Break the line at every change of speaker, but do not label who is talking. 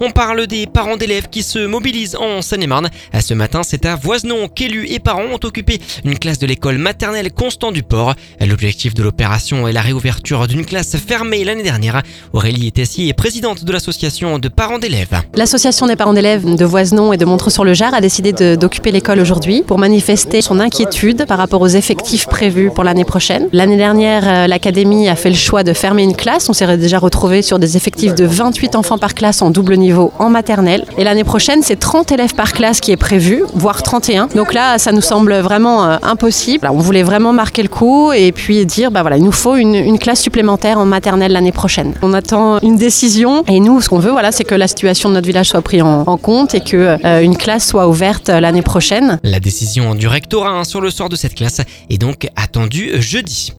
On parle des parents d'élèves qui se mobilisent en Seine-et-Marne. Ce matin, c'est à Voisenon qu'élus et parents ont occupé une classe de l'école maternelle Constant du Port. L'objectif de l'opération est la réouverture d'une classe fermée l'année dernière. Aurélie Tessier est présidente de l'association de parents d'élèves.
L'association des parents d'élèves de Voisenon et de Montreux-sur-le-Jar a décidé d'occuper l'école aujourd'hui pour manifester son inquiétude par rapport aux effectifs prévus pour l'année prochaine. L'année dernière, l'académie a fait le choix de fermer une classe. On s'est déjà retrouvé sur des effectifs de 28 enfants par classe en double niveau en maternelle. Et l'année prochaine, c'est 30 élèves par classe qui est prévu, voire 31. Donc là, ça nous semble vraiment impossible. On voulait vraiment marquer le coup et puis dire, il nous faut une classe supplémentaire en maternelle l'année prochaine. On attend une décision et nous, ce qu'on veut, c'est que la situation de notre village soit prise en compte et qu'une classe soit ouverte l'année prochaine.
La décision du rectorat sur le sort de cette classe est donc attendue jeudi.